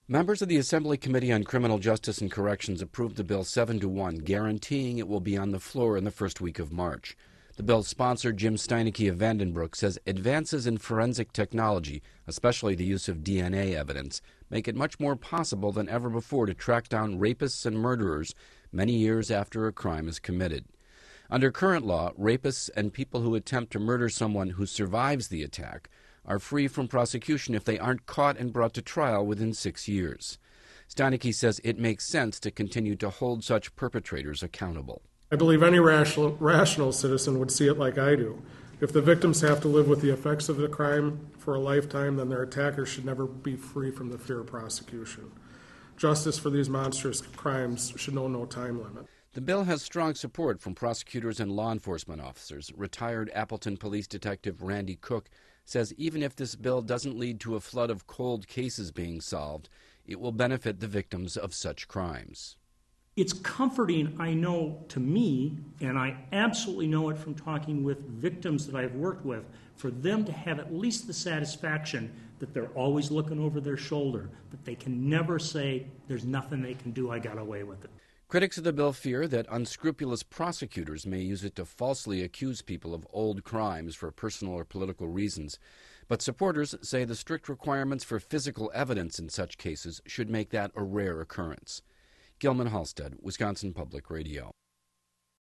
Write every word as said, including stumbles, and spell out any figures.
Members of the Assembly Committee on Criminal Justice and Corrections approved the bill seven to one, guaranteeing it will be on the floor in the first week of March. The bill's sponsor, Jim Steineke of Vandenbroek, says advances in forensic technology, especially the use of D N A evidence, make it much more possible than ever before to track down rapists and murderers many years after a crime is committed. Under current law, rapists and people who attempt to murder someone who survives the attack are free from prosecution if they aren't caught and brought to trial within six years. Steineke says it makes sense to continue to hold such perpetrators accountable. I believe any rational, rational citizen would see it like I do. If the victims have to live with the effects of the crime for a lifetime, then their attackers should never be free from the fear of prosecution. Justice for these monstrous crimes should know no time limit. The bill has strong support from prosecutors and law enforcement officers. Retired Appleton Police Detective Randy Cook says even if this bill doesn't lead to a flood of cold cases being solved, it will benefit the victims of such crimes. It's comforting, I know, to me, and I absolutely know it from talking with victims that I've worked with, for them to have at least the satisfaction that they're always looking over their shoulder, that they can never say, there's nothing they can do, I got away with it. Critics of the bill fear that unscrupulous prosecutors may use it to falsely accuse people of old crimes for personal or political reasons. But supporters say the strict requirements for physical evidence in such cases should make that a rare occurrence. Gilman Halstead, Wisconsin Public Radio.